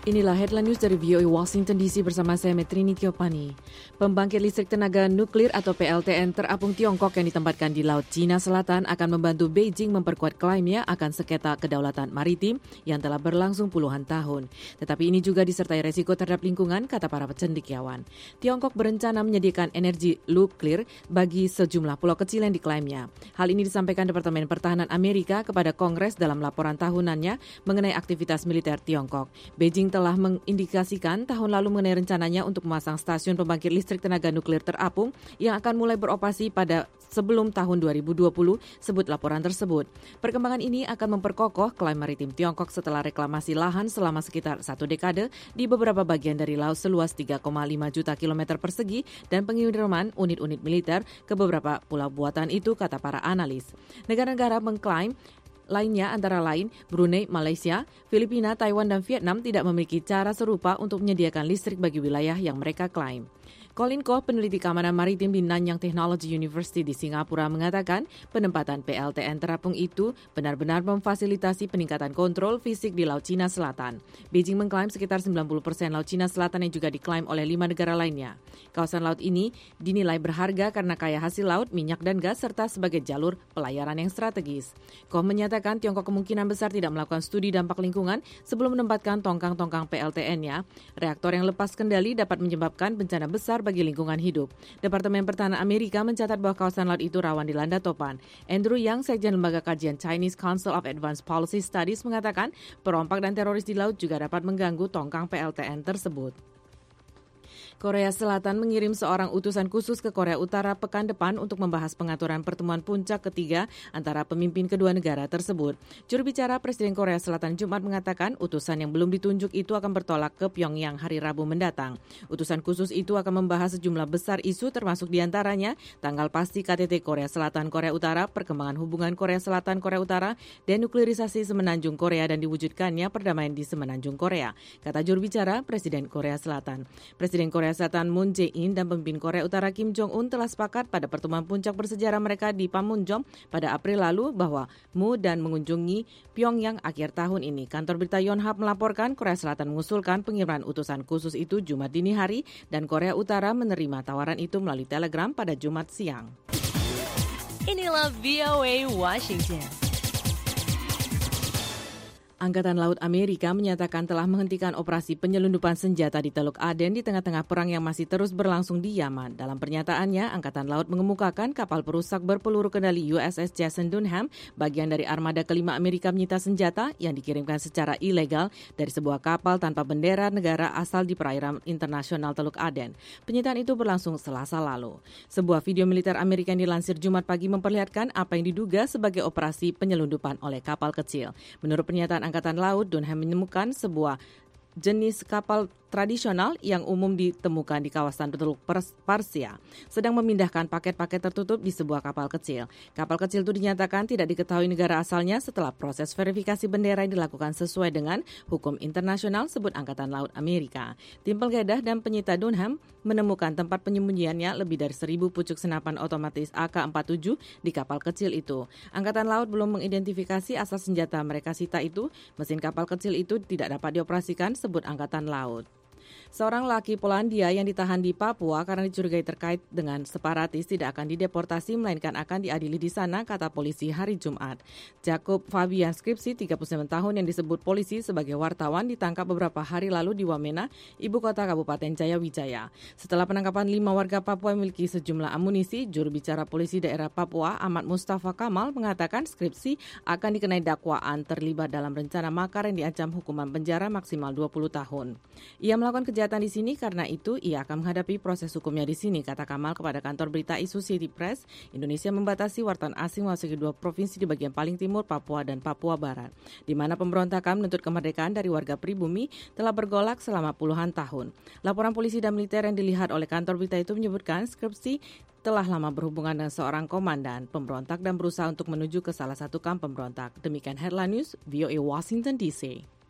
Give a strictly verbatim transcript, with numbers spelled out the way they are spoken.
Inilah headline news dari V O A Washington D C bersama saya Metrini Kiopani. Pembangkit listrik tenaga nuklir atau P L T N terapung Tiongkok yang ditempatkan di Laut Cina Selatan akan membantu Beijing memperkuat klaimnya akan sengketa kedaulatan maritim yang telah berlangsung puluhan tahun. Tetapi ini juga disertai resiko terhadap lingkungan, kata para cendekiawan. Tiongkok berencana menyediakan energi nuklir bagi sejumlah pulau kecil yang diklaimnya. Hal ini disampaikan Departemen Pertahanan Amerika kepada Kongres dalam laporan tahunannya mengenai aktivitas militer Tiongkok. Beijing telah mengindikasikan tahun lalu mengenai rencananya untuk memasang stasiun pembangkit listrik tenaga nuklir terapung yang akan mulai beroperasi pada sebelum tahun dua ribu dua puluh, sebut laporan tersebut. Perkembangan ini akan memperkokoh klaim maritim Tiongkok setelah reklamasi lahan selama sekitar satu dekade di beberapa bagian dari laut seluas tiga koma lima juta kilometer persegi dan pengiriman unit-unit militer ke beberapa pulau buatan itu, kata para analis. Negara-negara mengklaim lainnya antara lain Brunei, Malaysia, Filipina, Taiwan, dan Vietnam tidak memiliki cara serupa untuk menyediakan listrik bagi wilayah yang mereka klaim. Colin Koh, peneliti keamanan maritim di Nanyang Technology University di Singapura, mengatakan penempatan P L T N terapung itu benar-benar memfasilitasi peningkatan kontrol fisik di Laut Cina Selatan. Beijing mengklaim sekitar sembilan puluh persen Laut Cina Selatan yang juga diklaim oleh lima negara lainnya. Kawasan laut ini dinilai berharga karena kaya hasil laut, minyak dan gas, serta sebagai jalur pelayaran yang strategis. Koh menyatakan Tiongkok kemungkinan besar tidak melakukan studi dampak lingkungan sebelum menempatkan tongkang-tongkang P L T N-nya. Reaktor yang lepas kendali dapat menyebabkan bencana besar bagi lingkungan hidup. Departemen Pertahanan Amerika mencatat bahwa kawasan laut itu rawan dilanda topan. Andrew Yang, Sekjen Lembaga Kajian Chinese Council of Advanced Policy Studies, mengatakan perompak dan teroris di laut juga dapat mengganggu tongkang P L T N tersebut. Korea Selatan mengirim seorang utusan khusus ke Korea Utara pekan depan untuk membahas pengaturan pertemuan puncak ketiga antara pemimpin kedua negara tersebut. Juru bicara Presiden Korea Selatan Jumat mengatakan utusan yang belum ditunjuk itu akan bertolak ke Pyongyang hari Rabu mendatang. Utusan khusus itu akan membahas sejumlah besar isu termasuk diantaranya tanggal pasti K T T Korea Selatan Korea Utara, perkembangan hubungan Korea Selatan Korea Utara, denuklirisasi Semenanjung Korea dan diwujudkannya perdamaian di Semenanjung Korea, kata juru bicara Presiden Korea Selatan. Presiden Korea Selatan Moon Jae-in dan pemimpin Korea Utara Kim Jong-un telah sepakat pada pertemuan puncak bersejarah mereka di Panmunjom pada April lalu bahwa Moon dan mengunjungi Pyongyang akhir tahun ini. Kantor berita Yonhap melaporkan Korea Selatan mengusulkan pengiriman utusan khusus itu Jumat dini hari dan Korea Utara menerima tawaran itu melalui telegram pada Jumat siang. Inilah V O A Washington. Angkatan Laut Amerika menyatakan telah menghentikan operasi penyelundupan senjata di Teluk Aden di tengah-tengah perang yang masih terus berlangsung di Yaman. Dalam pernyataannya, Angkatan Laut mengemukakan kapal perusak berpeluru kendali U S S Jason Dunham, bagian dari armada kelima Amerika menyita senjata yang dikirimkan secara ilegal dari sebuah kapal tanpa bendera negara asal di perairan internasional Teluk Aden. Penyitaan itu berlangsung Selasa lalu. Sebuah video militer Amerika yang dilansir Jumat pagi memperlihatkan apa yang diduga sebagai operasi penyelundupan oleh kapal kecil. Menurut pernyataan Angkatan Laut, Dunham menemukan sebuah jenis kapal tradisional yang umum ditemukan di kawasan Teluk Persia, sedang memindahkan paket-paket tertutup di sebuah kapal kecil. Kapal kecil itu dinyatakan tidak diketahui negara asalnya setelah proses verifikasi bendera yang dilakukan sesuai dengan hukum internasional, sebut Angkatan Laut Amerika. Tim penggeledah dan penyita Dunham menemukan tempat penyembunyiannya lebih dari seribu pucuk senapan otomatis A K empat puluh tujuh di kapal kecil itu. Angkatan Laut belum mengidentifikasi asal senjata mereka sita itu. Mesin kapal kecil itu tidak dapat dioperasikan, sebut Angkatan Laut. Seorang laki Polandia yang ditahan di Papua karena dicurigai terkait dengan separatis tidak akan dideportasi melainkan akan diadili di sana, kata polisi hari Jumat. Jakub Fabian Skripsi, tiga puluh sembilan tahun, yang disebut polisi sebagai wartawan, ditangkap beberapa hari lalu di Wamena, ibu kota Kabupaten Jayawijaya. Setelah penangkapan lima warga Papua yang memiliki sejumlah amunisi, juru bicara polisi daerah Papua Ahmad Mustafa Kamal mengatakan Skripsi akan dikenai dakwaan terlibat dalam rencana makar yang diancam hukuman penjara maksimal dua puluh tahun. Ia melakukan kejahatan di sini, karena itu ia akan menghadapi proses hukumnya di sini, kata Kamal kepada kantor berita Associated Press. Indonesia membatasi wartawan asing memasuki dua provinsi di bagian paling timur Papua dan Papua Barat, di mana pemberontakan menuntut kemerdekaan dari warga pribumi telah bergolak selama puluhan tahun. Laporan polisi dan militer yang dilihat oleh kantor berita itu menyebutkan Skripsi telah lama berhubungan dengan seorang komandan pemberontak dan berusaha untuk menuju ke salah satu kamp pemberontak. Demikian headline news V O A Washington D C.